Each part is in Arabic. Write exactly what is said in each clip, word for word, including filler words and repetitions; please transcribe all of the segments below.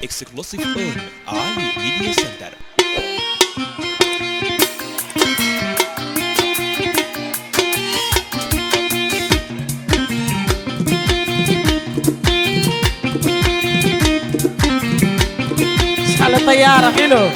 exclusive on Ali Media Center. على الطيارة حلو.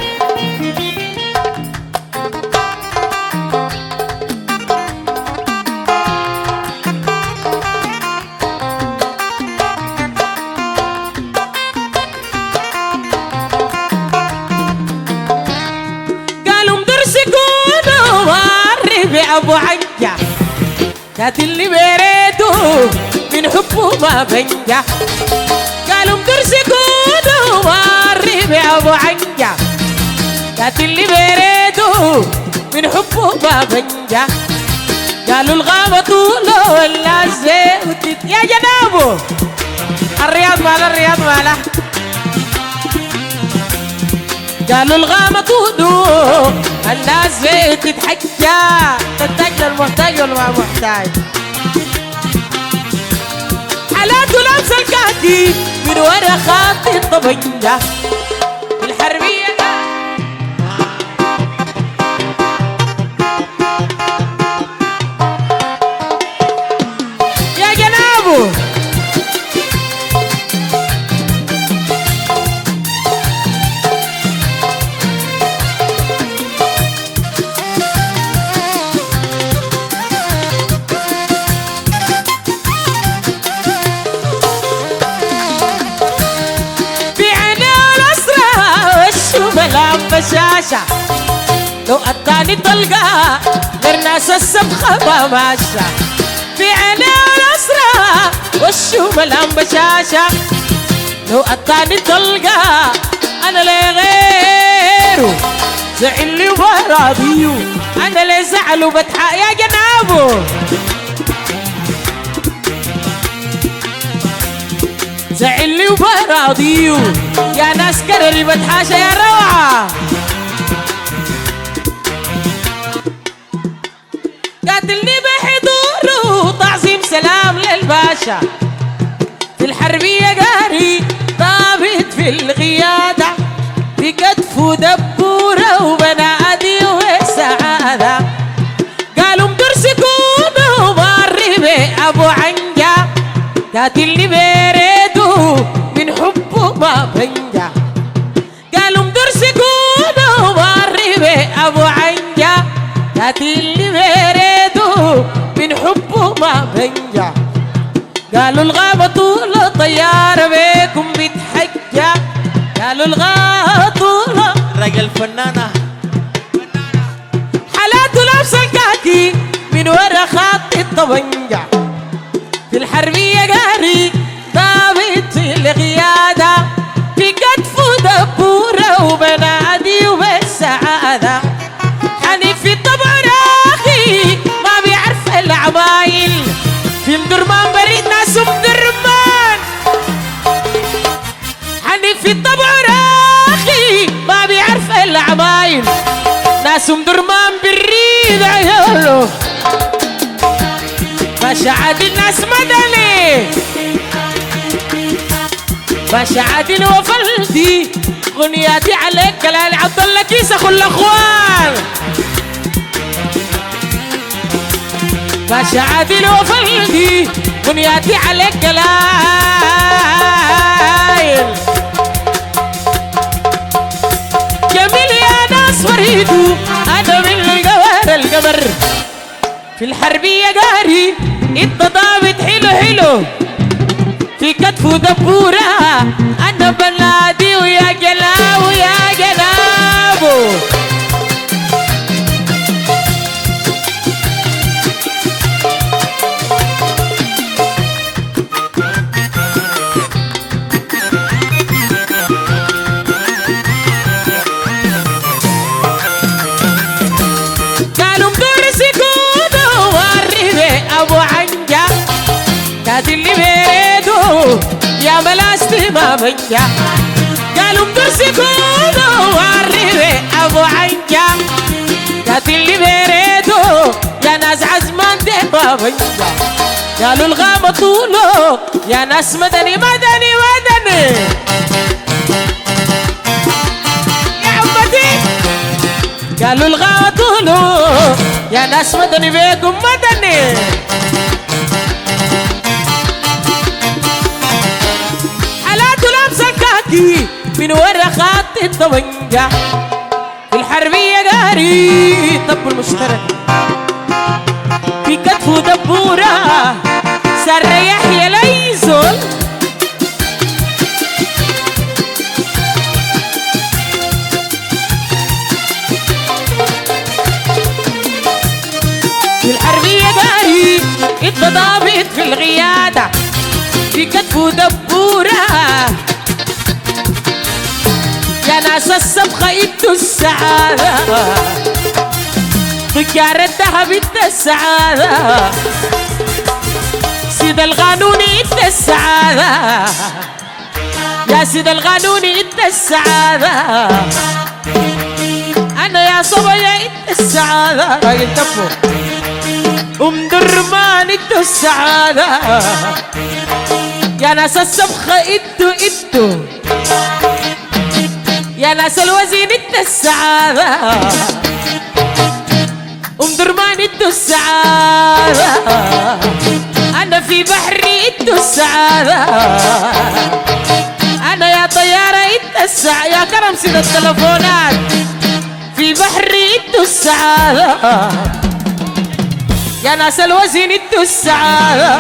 قالوا مدرسكون واربي أبو عنجة كات اللي بريدو من حبه ما بنجح. قالوا مدرسكون واربي أبو عنجة كات اللي بريدو من حبه ما بنجح. قالوا الغابة طوله ولا الزيت يا جنابه الرياض ماله الرياض ماله. قالوا الغابة طوله الناس زيت تتحجى تحتاج للمحتاج ولا ما محتاج. حالاته لابسه الكاتي من ورا خط الطبنجة الحربية. يا جنابه ملام بشاشة لو أتاني طلقة غير ناس السبخة ما ماشى. في عيني الأسرى وشه ملام بشاشة لو أتاني طلقة أنا لي غيره زعل لي وراضيه أنا لي زعل وبتحق يا جنابه. زعل لي وبراضيه يا ناس كرري بتحاشى يا روعة. قاتلني بحضوره تعظيم سلام للباشا في الحربية قاري ضابط في القيادة في كتفه دبورة وبنادي وسعادة. قالوا مدرسكون ومربي أبو عنجة قاتلني بريدو من حبه ما بنجح. قالوا مدرسكون ومربي أبو عنجة قاتلني بريدو من حبه ما بنجح. قالوا الغابة طول طيارة بيكم بتحجة. قالوا الغابة طول رجل فنانة حالاته لابسه الكاكي من ورا خط الطبنجة في الحربية قاري ضابط في القيادة في كتفه دبورة وبنادي وبالسعادة. حنيف في الطبع راخي ما بيعرف العمايل في مدرمان بريد ناس مدرمان. حنيف في الطبع راخي ما بيعرف العمايل ناس مدرمان بريد عياله. باشا عادل ناس مدني باشا عادل وفلدي غنياتي عليك كلالي عبد الله كيس اخو الاخوان. باشا عادل وفلدي غنياتي عليك كلالي. جميل يا ناس فريدو انا من القمر القمر في الحربية قاري انت ضابط حلو حلو في كتفه دبورة انا بنادي ويا جلاب ويا جلابه. قالوا مدرسكون ووربي ابو عنجة كات اللي بيدو يا ملاستي ما بنجح. قالوا مدرسكون ووربي ابو عنجة كات اللي بيدو يا ناس عزمان دي ما بنجح. قالوا الغابة طوله يا ناس مدني مدني مدني. قالوا الغاوة طولو يا ناس مدني بيكم مدني حالاته لابسة كاكي من ورا خط الطبنجة في الحربية قاري طب المشترك في كتفه دبورة سر يحيى ليزول في الحربية قاري التضابط في الغيادة في كتفه دبورة يا ناس السبخة انتو السعادة تجار الذهب انت السعادة سيد القانوني انت السعادة يا سيد القانوني انت السعادة انا يا صبيا انت السعادة راجل تفو ام درمان انتو السعادة يا ناس السبخة انتو انتو يا ناس الوزين انت السعادة ام درمان انتو السعادة انا في بحري انتو السعادة انا يا طيارة انت السعادة يا كرم سيد التلفونات في بحري انتو السعادة يا ناس الوزين انتو السعادة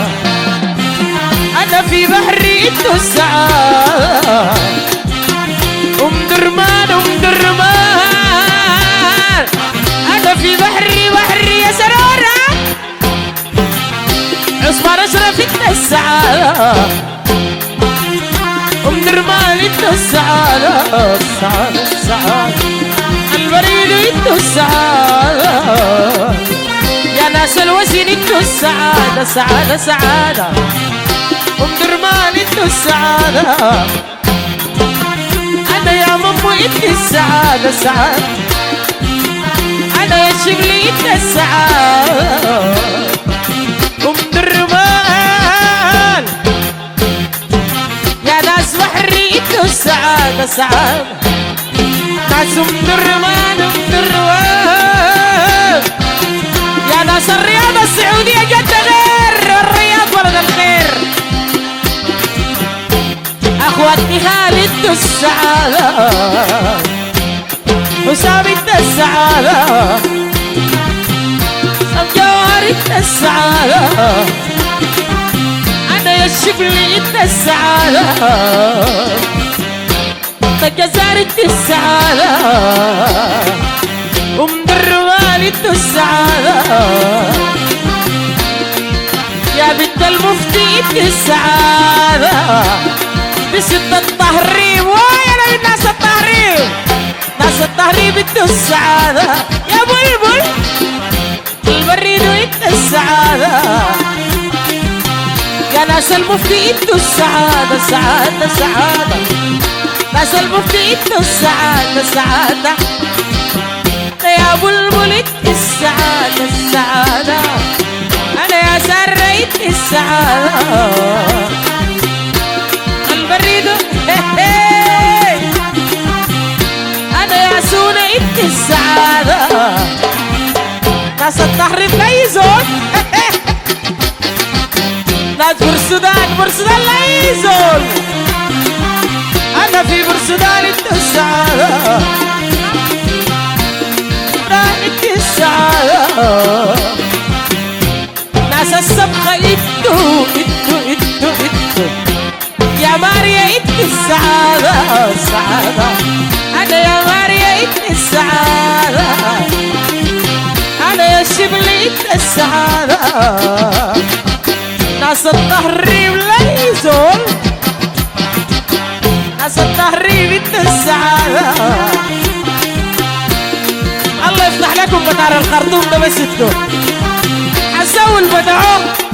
انا في بحري انتو السعادة ام درمان ام درمان انا في بحري بحري يا سرورة عثمان اشرف انت السعادة ام درمان انت السعادة السعادة السعادة البريد انت السعادة يا ناس الوزن انت السعادة سعادة سعادة ام درمان انت السعادة أنا يا مامو إنت السعادة سعادة أنا يا شبلي إنت السعادة أم درمان يا ناس بحري إنت السعادة سعادة ناس أم درمان أم درمان يا ناس الرياضة السعودية جد غير الرياض بلد الخير اخواتي خالد السعادة حسام انت السعادة الجوهر انت السعادة انا يا الشبلي انت السعادة الجزائر انت السعادة ام درمان انت السعادة يا بنت المفتي انت السعادة بست التهريب ويا من ناس التهريب ناس التهريب انتو السعادة يا بلبل البريد وانت السعادة يا ناس المفتي انتو السعادة سعادة سعادة ناس المفتي انتو السعادة سعادة يا بلبل انت السعادة السعادة انا يا سارة انت السعادة البريد انا يا سونة انت السعادة ناس التحريف لا زول ناس برسودان برسودان لا زول انا في برسودان انت السعادة انت السعادة ناس السبخة انتو انتو انتو انتو يا ماريا انت السعادة السعادة انا يا ماريا انت السعادة انا يا شبلي انت السعادة ناس التهريب لا يزول ناس التهريب انت السعادة الله يفتح لكم مطار الخرطوم ده بس انتو حسوا البدعوه